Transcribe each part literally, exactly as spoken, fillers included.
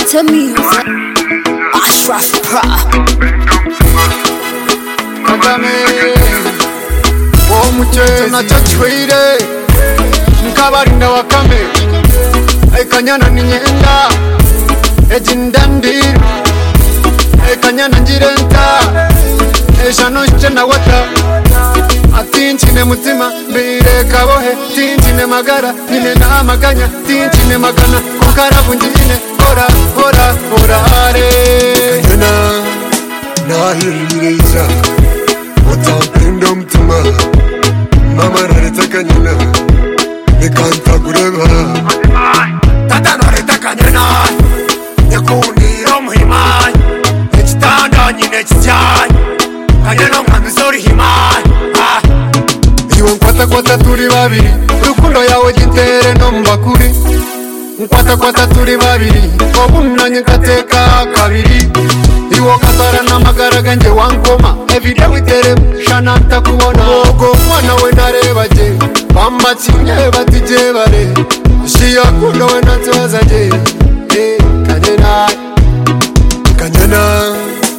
Better music. Ashraf Pra. Kagame Omuchezi nachachwire Nkabarinda wakame Ekanyana ninyenda Ejindandiru Ekanyana njirenta Eshanoche na wata Atinchine mutima Mbire kabohe Tinchine magara Nine na maganya Tinchine magana Kukara bunjine Hora, hora, hora are Kanyana Nahiririza Watampenda mtima Mama nareta kanyana Nikanta kureba Tata nareta kanyana Nekundiro muhimai Nechitanda nyine chichai Kanyana mwanzori himai Iwe nkwata kwata turi babiri Rukundo yawe jintere no mbakuri Nkwata kwata turi babiri Obunanye kateka kabiri Iwo katara na magara ganje wankoma Everyday witere shana ntakubona Ogo mwana we nareba je Bamba chinye bati je bare Shia kundo we natuwaza je Hey, Kanyana Kanyana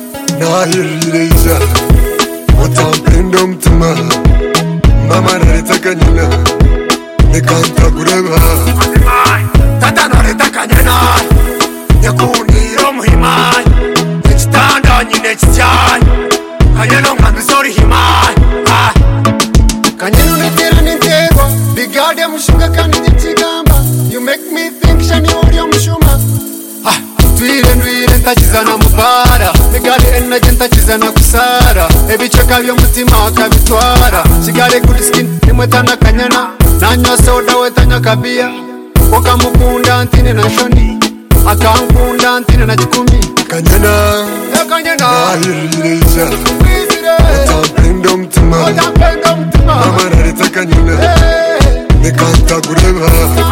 Nahiririza Watampenda mtima Mama nareta kanyana Nikanta kureba Tata nareta kanyana Nekundiro muhimai Nechitanda nyine chichai Kanyana mwanzori himai Kanyana unetera ninterwa Bigade mushuga kandi nyitigamba You make me think shani uri omushuma Twire ndwire ntakizana mubara Bigade energy ntakizana kusara Ebicheka by'omutima akabitwara Kigale good skin nimwetana Kanyana Nanywa soda wetanya kabia Okamukunda ntine na shoni Akankunda ntine na chikumi Kanyana Kanyana Nahiririza Watampenda mtima Watampenda mtima Mama nareta kanyana Nikanta kureba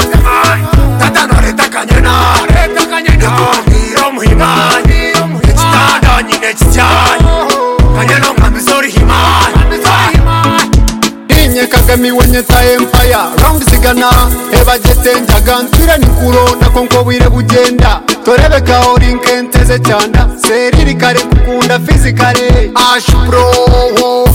Tata nareta kanyana Nekundiro muhimai Nechitanda nyine chichai Kanyana mwanzori himai Inye Kagame wenye ta empire Round zigana Eba jete njaga Ntwira nikuro na konko wire bugenda Torebe kaori nkenteze chanda Seriri kare kukunda fizikare Ash bro